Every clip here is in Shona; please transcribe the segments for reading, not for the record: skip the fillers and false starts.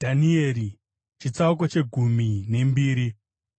Dhanieri chitsauko chegumi nembiri.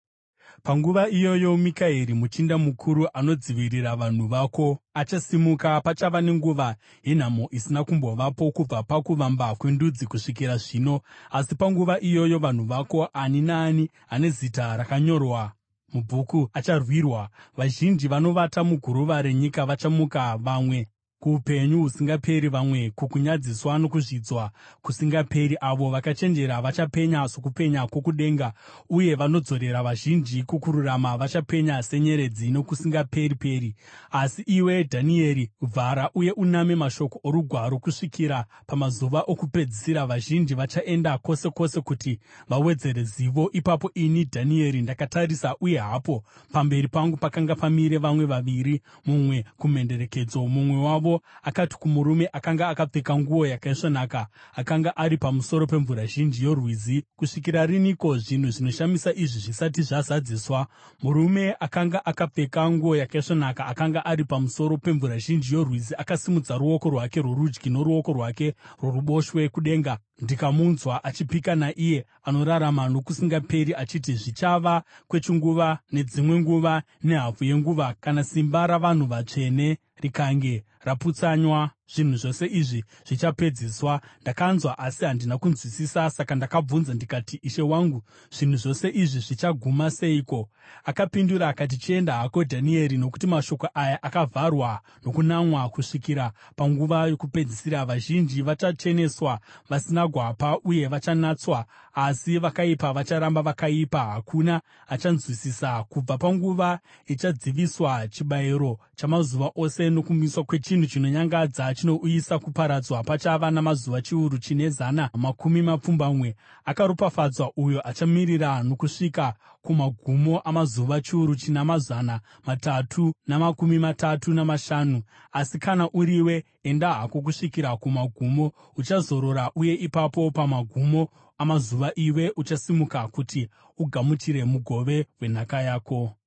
Panguva iyoyo Mikaeri, muchinda mukuru anodzivirira vanhu vako, achasimuka. Pachava nenguva yenhamo isina kumbovapo kubva pakuvamba kwendudzi kusvikira zvino. Asi panguva iyoyo vanhu vako, ani naani ane zita rakanyorwa mubhuku, acharwirwa. Vazhinji vanovata muguruva renyika vachamuka, vamwe kuupenyu husingaperi, vamwe kukunyadziswa nokuzvidzwa kusingaperi. Avo vakachenjera vachapenya sokupenya kwokudenga, uye vanodzorera vazhinji kukururama vachapenya senyeredzi nokusingaperi-peri. Asi iwe Dhanieri, vhara uye uname mashoko orugwaro kusvikira pamazuva okupedzisira. Vazhinji vachaenda kwose kwose kuti vawedzere zivo. Ipapo ini Dhanieri ndakatarisa, uye hapo pamberi pangu pakanga pamire vamwe vaviri, mumwe kumhenderekedzo. Mumwe wavo akati kumurume akanga akapfeka nguo yakaisvonaka, akanga ari pamusoro pemvura zhinji yorwizi, “Kusvikira riniko zvinhu zvinoshamisa izvi zvisati zvazadziswa?” Murume akanga akapfeka nguo yakaisvonaka, akanga ari pamusoro pemvura zhinji yorwizi, akasimudza ruoko rwake rworudyi noruoko rwake rworuboshwe kudenga. Ndikamunzwa achipika naiye anorarama nokusingaperi achiti, “Zvichava kwechinguva, nedzimwe nguva, nehafu yenguva. Kana simba ravanhu vatsvene rikange raputsanywa, zvinhu zvose izvi zvichapedziswa.” Ndakanzwa, asi handina kunzwisisa. Saka ndakabvunza ndikati, “Ishe wangu, zvinhu zvose izvi zvichaguma seiko?” Akapindura akati, “Chienda hako, Dhanieri, nokuti mashoko aya akavharwa nokunamwa kusvikira panguva yokupedzisira. Vazhinji vachacheneswa vasina gwapa, uye vachanatswa, asi vakaipa vacharamba vakaipa. Hakuna achanzwisisa. Kubva panguva ichadziviswa chibayiro chamazuva ose nokumiswa kwechinhu chinonyangadza chinouyisa kuparadzwa, pachava namazuva chiuru chine zana makumi mapfumbamwe. Akaropafadzwa uyo achamirira nokusvika kumagumo amazuva chiuru china mazana matatu namakumi matatu namashanu. Asi kana uriwe, enda hako kusvikira kumagumo. Uchazorora, uye ipapo pamagumo amazuva iwe uchasimuka kuti ugamuchire mugove wenhaka yako.”